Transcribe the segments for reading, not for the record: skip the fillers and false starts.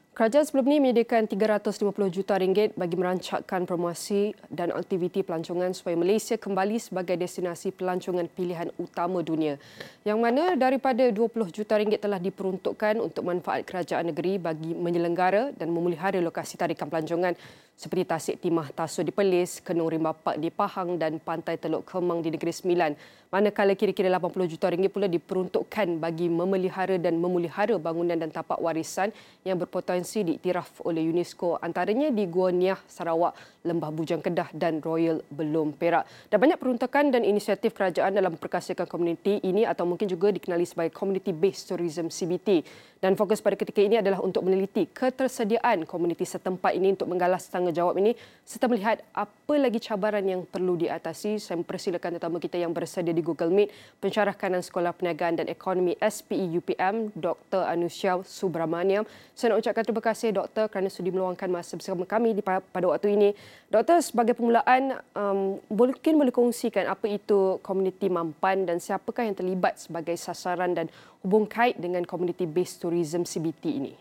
Kerajaan sebelum ini menyediakan 350 juta ringgit bagi merancangkan promosi dan aktiviti pelancongan supaya Malaysia kembali sebagai destinasi pelancongan pilihan utama dunia. Yang mana daripada 20 juta ringgit telah diperuntukkan untuk manfaat kerajaan negeri bagi menyelenggara dan memelihara lokasi tarikan pelancongan seperti Tasik Timah Tasu di Perlis, Kenung Rimba Park di Pahang dan Pantai Teluk Kemang di Negeri Sembilan. Manakala kira-kira 80 juta ringgit pula diperuntukkan bagi memelihara dan memulihara bangunan dan tapak warisan yang berpotensi diiktiraf oleh UNESCO, antaranya di Gua Niah, Sarawak, Lembah Bujang Kedah dan Royal Belum Perak. Dan banyak peruntukan dan inisiatif kerajaan dalam memperkasakan komuniti ini atau mungkin juga dikenali sebagai Community Based Tourism CBT. Dan fokus pada ketika ini adalah untuk meneliti ketersediaan komuniti setempat ini untuk menggalas tanggungjawab ini serta melihat apa lagi cabaran yang perlu diatasi. Saya mempersilakan tetamu kita yang bersedia di Google Meet, Pensyarah Kanan Sekolah Perniagaan dan Ekonomi SPE UPM, Dr. Anusya Subramaniam. Saya nak ucapkan terima kasih Doktor kerana sudi meluangkan masa bersama kami pada waktu ini. Doktor, sebagai permulaan, mungkin boleh kongsikan apa itu komuniti mampan dan siapakah yang terlibat sebagai sasaran dan hubung kait dengan Community Based Tourism CBT ini?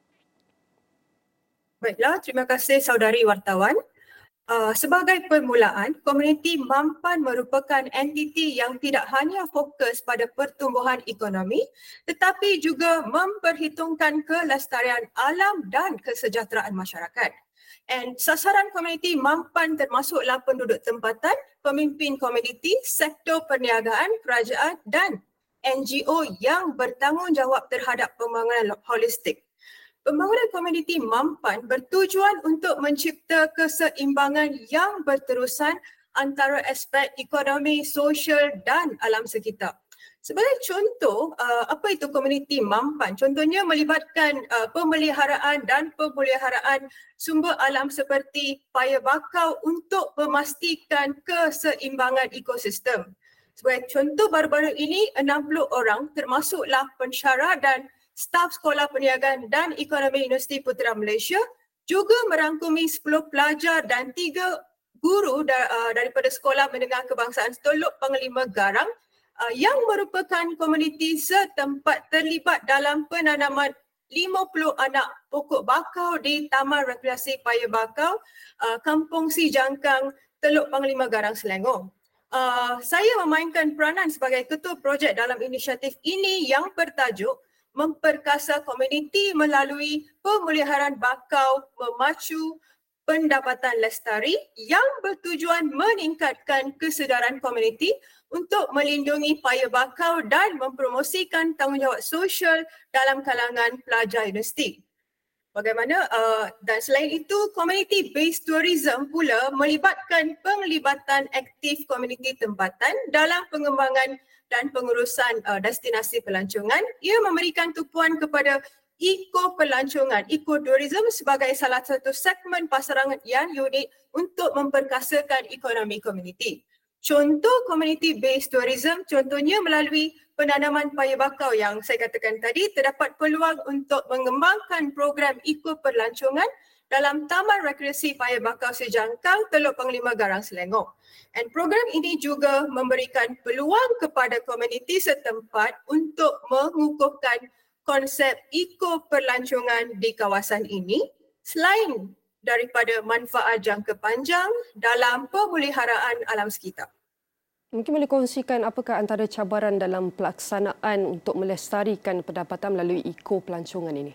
Baiklah, terima kasih saudari wartawan. Sebagai permulaan, komuniti mampan merupakan entiti yang tidak hanya fokus pada pertumbuhan ekonomi tetapi juga memperhitungkan kelestarian alam dan kesejahteraan masyarakat. Dan sasaran komuniti mampan termasuklah penduduk tempatan, pemimpin komuniti, sektor perniagaan, kerajaan dan NGO yang bertanggungjawab terhadap pembangunan holistik. Pembangunan komuniti mampan bertujuan untuk mencipta keseimbangan yang berterusan antara aspek ekonomi, sosial dan alam sekitar. Sebagai contoh, apa itu komuniti mampan? Contohnya melibatkan pemeliharaan dan pemeliharaan sumber alam seperti paya bakau untuk memastikan keseimbangan ekosistem. Sebagai contoh, baru-baru ini 60 orang termasuklah pensyarah dan staf Sekolah Perniagaan dan Ekonomi Universiti Putra Malaysia juga merangkumi 10 pelajar dan 3 guru daripada Sekolah Menengah Kebangsaan Teluk Panglima Garang yang merupakan komuniti setempat terlibat dalam penanaman 50 anak pokok bakau di Taman Rekreasi Paya Bakau, Kampung Si Jangkang, Teluk Panglima Garang, Selangor. Saya memainkan peranan sebagai ketua projek dalam inisiatif ini yang bertajuk memperkasa komuniti melalui pemeliharaan bakau memacu pendapatan lestari yang bertujuan meningkatkan kesedaran komuniti untuk melindungi paya bakau dan mempromosikan tanggungjawab sosial dalam kalangan pelajar universiti. Bagaimana dan selain itu, community based tourism pula melibatkan penglibatan aktif komuniti tempatan dalam pengembangan dan pengurusan destinasi pelancongan. Ia memberikan tumpuan kepada pelancongan, ekoturism sebagai salah satu segmen pasaran yang unik untuk memperkasakan ekonomi komuniti. Contoh community based tourism contohnya melalui penanaman paya bakau yang saya katakan tadi, terdapat peluang untuk mengembangkan program ekoperlancongan dalam Taman Rekreasi Paya Bakau Sejangkang, Teluk Panglima Garang, Selangor. Dan program ini juga memberikan peluang kepada komuniti setempat untuk mengukuhkan konsep ekoperlancongan di kawasan ini selain daripada manfaat jangka panjang dalam pemeliharaan alam sekitar. Mungkin boleh kongsikan apakah antara cabaran dalam pelaksanaan untuk melestarikan pendapatan melalui ekopelancongan ini?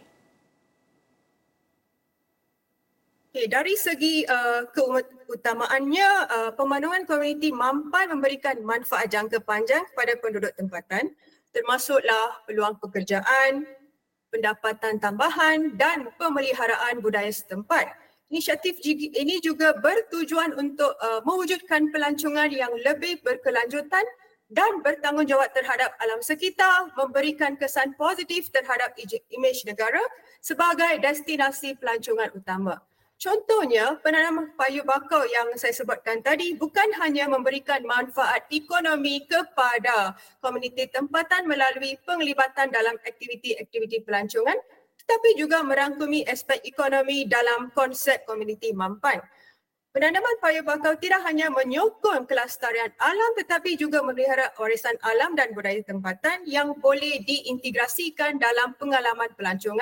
Okay, dari segi keutamaannya, pemanduan komuniti mampan memberikan manfaat jangka panjang kepada penduduk tempatan, termasuklah peluang pekerjaan, pendapatan tambahan dan pemeliharaan budaya setempat. Inisiatif ini juga bertujuan untuk mewujudkan pelancongan yang lebih berkelanjutan dan bertanggungjawab terhadap alam sekitar, memberikan kesan positif terhadap imej negara sebagai destinasi pelancongan utama. Contohnya, penanaman paya bakau yang saya sebutkan tadi bukan hanya memberikan manfaat ekonomi kepada komuniti tempatan melalui penglibatan dalam aktiviti-aktiviti pelancongan, tetapi juga merangkumi aspek ekonomi dalam konsep komuniti mampan. Penanaman paya bakau tidak hanya menyokong kelestarian alam tetapi juga memelihara warisan alam dan budaya tempatan yang boleh diintegrasikan dalam pengalaman pelancongan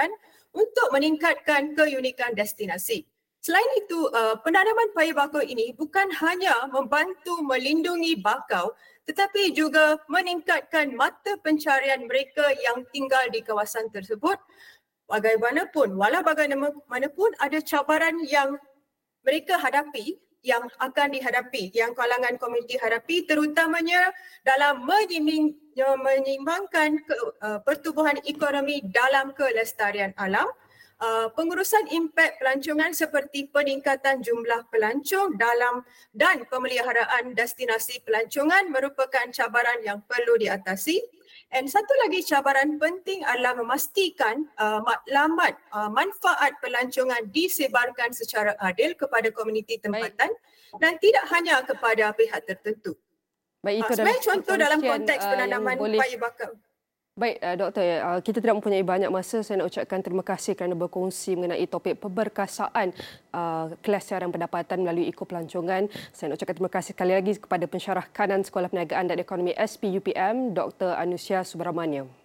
untuk meningkatkan keunikan destinasi. Selain itu, penanaman paya bakau ini bukan hanya membantu melindungi bakau tetapi juga meningkatkan mata pencarian mereka yang tinggal di kawasan tersebut. Walau bagaimanapun ada cabaran yang mereka hadapi, yang akan dihadapi, yang kalangan komuniti hadapi, terutamanya dalam menyeimbangkan pertumbuhan ekonomi dalam kelestarian alam. Pengurusan impak pelancongan seperti peningkatan jumlah pelancong dan pemeliharaan destinasi pelancongan merupakan cabaran yang perlu diatasi. Dan satu lagi cabaran penting adalah memastikan maklumat manfaat pelancongan disebarkan secara adil kepada komuniti tempatan dan tidak hanya kepada pihak tertentu. Baik, itu sebagai contoh dalam konteks penanaman boleh... paya bakau. Baik, Doktor, kita tidak mempunyai banyak masa. Saya nak ucapkan terima kasih kerana berkongsi mengenai topik peberkasaan kelestarian pendapatan melalui ekopelancongan. Saya nak ucapkan terima kasih sekali lagi kepada pensyarah kanan Sekolah Perniagaan dan Ekonomi SPUPM, Dr. Anusia Subramaniam.